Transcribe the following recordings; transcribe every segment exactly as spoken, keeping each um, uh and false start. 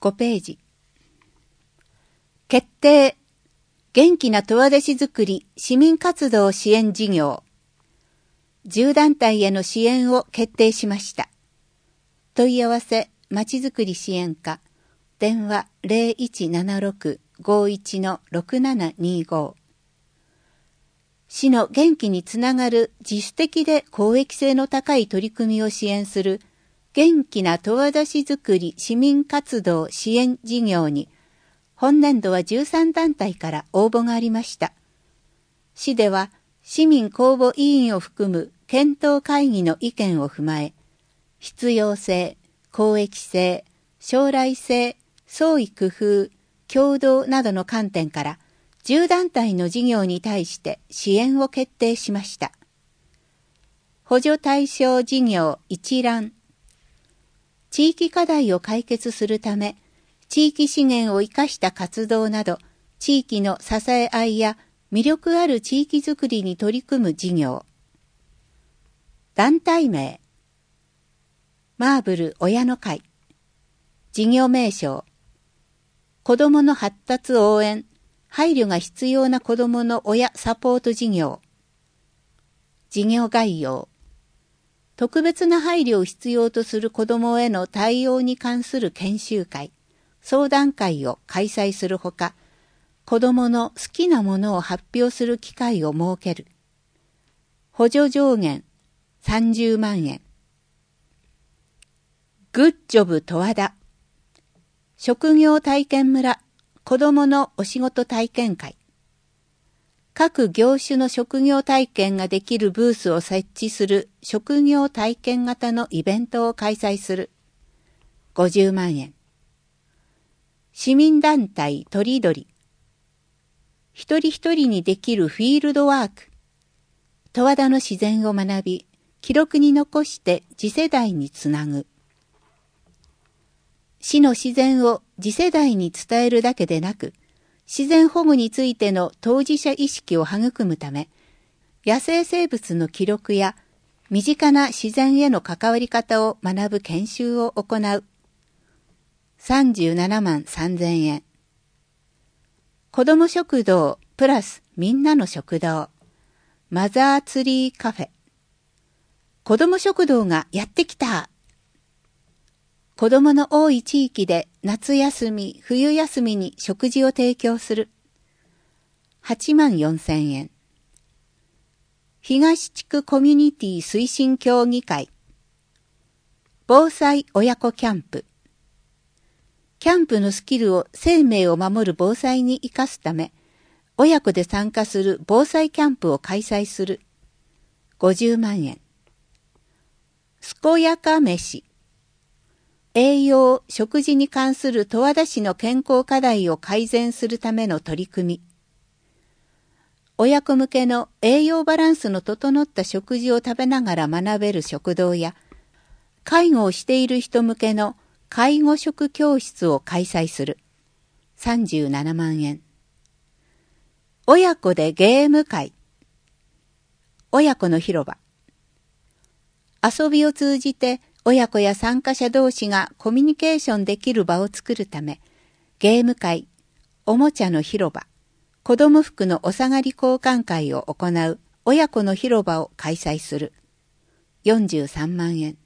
ごページ。決定。元気な十和田市づくり市民活動支援事業。じゅう団体への支援を決定しました。問い合わせ、まちづくり支援課。電話 ゼロいちななろく ごいち ろくななにご。市の元気につながる自主的で公益性の高い取り組みを支援する元気な十和田市づくり市民活動支援事業に本年度はじゅうさん団体から応募がありました。市では市民公募委員を含む検討会議の意見を踏まえ、必要性、公益性、将来性、創意工夫、協働などの観点からじゅう団体の事業に対して支援を決定しました。補助対象事業一覧。地域課題を解決するため、地域資源を生かした活動など、地域の支え合いや魅力ある地域づくりに取り組む事業。団体名。マーブル親の会。事業名称。子どもの発達応援、配慮が必要な子どもの親サポート事業。事業概要。特別な配慮を必要とする子どもへの対応に関する研修会、相談会を開催するほか、子どもの好きなものを発表する機会を設ける。補助上限さんじゅうまんえん。グッジョブ十和田。職業体験村、子どものお仕事体験会。各業種の職業体験ができるブースを設置する職業体験型のイベントを開催する。ごじゅうまんえん。市民団体とりどり。一人一人にできるフィールドワーク。十和田の自然を学び、記録に残して次世代につなぐ。市の自然を次世代に伝えるだけでなく、自然保護についての当事者意識を育むため、野生生物の記録や身近な自然への関わり方を学ぶ研修を行う。さんじゅうななまんさんぜんえん。子ども食堂プラスみんなの食堂。マザーツリーカフェ。子ども食堂がやってきた。子どもの多い地域で夏休み、冬休みに食事を提供する。はちまんよんせんえん。東地区コミュニティ推進協議会。防災親子キャンプ。キャンプのスキルを生命を守る防災に生かすため、親子で参加する防災キャンプを開催する。ごじゅうまんえん。健やか飯。栄養、食事に関する十和田市の健康課題を改善するための取り組み。親子向けの栄養バランスの整った食事を食べながら学べる食堂や、介護をしている人向けの介護食教室を開催する。さんじゅうななまんえん。親子でゲーム会。親子の広場。遊びを通じて親子や参加者同士がコミュニケーションできる場を作るため、ゲーム会、おもちゃの広場、子供服のお下がり交換会を行う親子の広場を開催する。よんじゅうさんまんえん。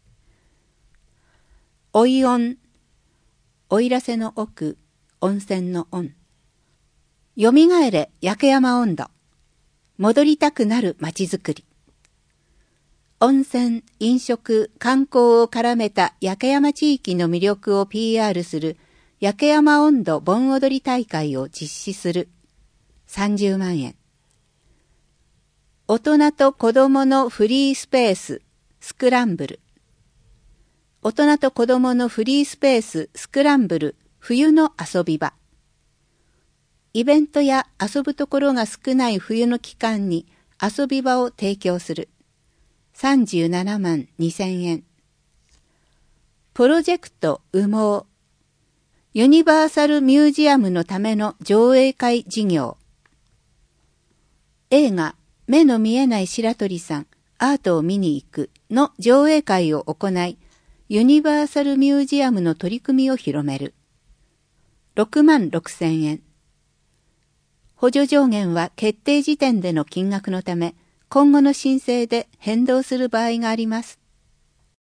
おい温、おいらせの奥、温泉の温。よみがえれ焼山温度。戻りたくなるまちづくり。温泉、飲食、観光を絡めた焼山地域の魅力を ピーアール する焼山温度盆踊り大会を実施する。さんじゅうまんえん。大人と子供のフリースペース、スクランブル。大人と子供のフリースペース、スクランブル、冬の遊び場。イベントや遊ぶところが少ない冬の期間に遊び場を提供する。さんじゅうななまんにせんえん。プロジェクト羽毛。ユニバーサルミュージアムのための上映会事業。映画、目の見えない白鳥さん、アートを見に行くの上映会を行い、ユニバーサルミュージアムの取り組みを広める。 ろくまんろくせんえん。補助上限は決定時点での金額のため、今後の申請で変動する場合があります。